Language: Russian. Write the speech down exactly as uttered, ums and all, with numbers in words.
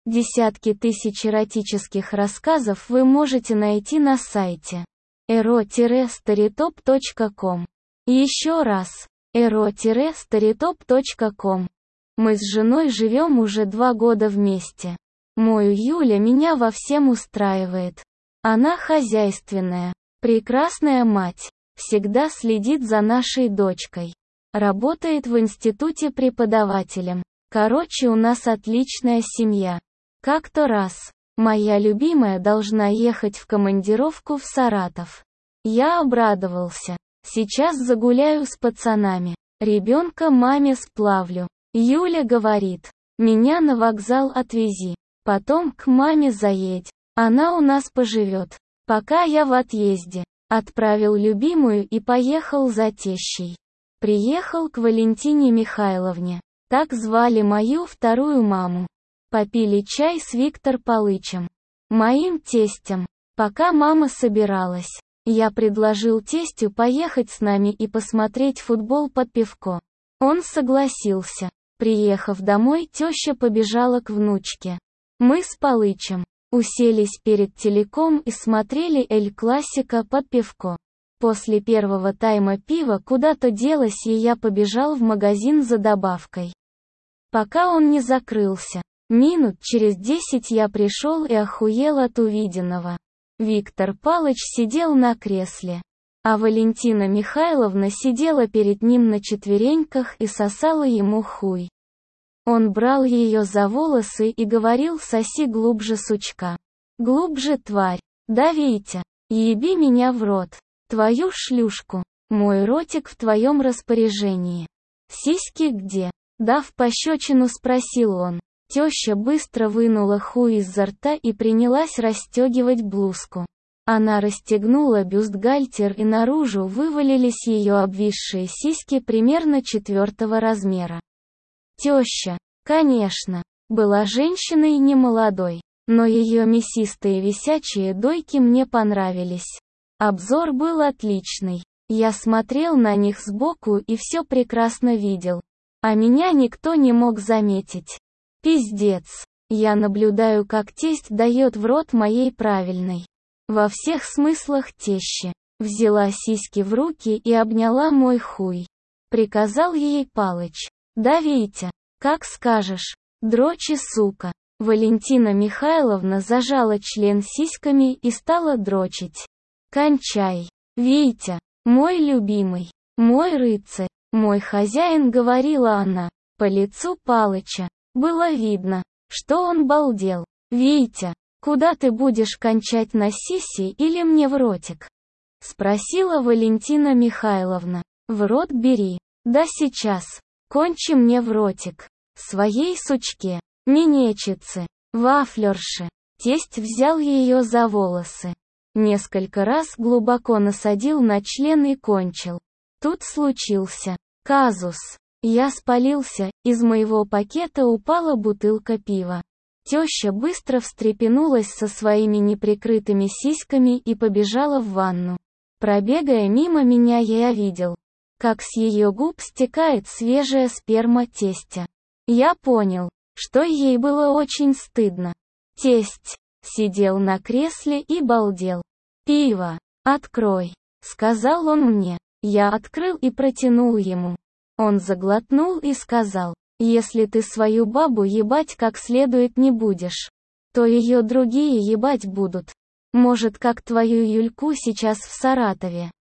Десятки тысяч эротических рассказов вы можете найти на сайте эро старитоп точка ком. Еще раз, эро старитоп точка ком. Мы с женой живем уже два года вместе. Мою Юля меня во всем устраивает. Она хозяйственная, прекрасная мать, всегда следит за нашей дочкой. Работает в институте преподавателем. Короче, у нас отличная семья. Как-то раз, моя любимая должна ехать в командировку в Саратов. Я обрадовался. Сейчас загуляю с пацанами. Ребенка маме сплавлю. Юля говорит, меня на вокзал отвези. Потом к маме заедь. Она у нас поживет. Пока я в отъезде. Отправил любимую и поехал за тещей. Приехал к Валентине Михайловне. Так звали мою вторую маму. Попили чай с Виктор Палычем, моим тестем. Пока мама собиралась, я предложил тестю поехать с нами и посмотреть футбол под пивко. Он согласился. Приехав домой, теща побежала к внучке. Мы с Палычем уселись перед телеком и смотрели Эль Классико под пивко. После первого тайма пива куда-то делось, и я побежал в магазин за добавкой. Пока он не закрылся. Минут через десять я пришел и охуел от увиденного. Виктор Палыч сидел на кресле, а Валентина Михайловна сидела перед ним на четвереньках и сосала ему хуй. Он брал ее за волосы и говорил: «Соси глубже, сучка. Глубже, тварь. Да, Витя, еби меня в рот. Твою шлюшку. Мой ротик в твоем распоряжении. Сиськи где?» Дав пощечину, спросил он. Теща быстро вынула хуй изо рта и принялась расстегивать блузку. Она расстегнула бюстгальтер, и наружу вывалились ее обвисшие сиськи примерно четвертого размера. Теща, конечно, была женщиной немолодой, но ее мясистые висячие дойки мне понравились. Обзор был отличный. Я смотрел на них сбоку и все прекрасно видел. А меня никто не мог заметить. Пиздец. Я наблюдаю, как тесть дает в рот моей правильной, во всех смыслах, тещи. Взяла сиськи в руки и обняла мой хуй. Приказал ей Палыч. «Да, Витя, как скажешь. Дрочи, сука». Валентина Михайловна зажала член сиськами и стала дрочить. «Кончай. Витя, мой любимый, мой рыцарь, мой хозяин», говорила она. По лицу Палыча было видно, что он балдел. «Витя, куда ты будешь кончать, на сиси или мне в ротик?» Спросила Валентина Михайловна. «В рот бери. Да сейчас. Кончи мне в ротик. Своей сучке. Минечице. Вафлерше». Тесть взял ее за волосы. Несколько раз глубоко насадил на член и кончил. Тут случился казус. Я спалился, из моего пакета упала бутылка пива. Теща быстро встрепенулась со своими неприкрытыми сиськами и побежала в ванну. Пробегая мимо меня, я видел, как с ее губ стекает свежая сперма тестя. Я понял, что ей было очень стыдно. Тесть сидел на кресле и балдел. «Пиво, открой», — сказал он мне. Я открыл и протянул ему. Он заглотнул и сказал: «Если ты свою бабу ебать как следует не будешь, то ее другие ебать будут. Может, как твою Юльку сейчас в Саратове».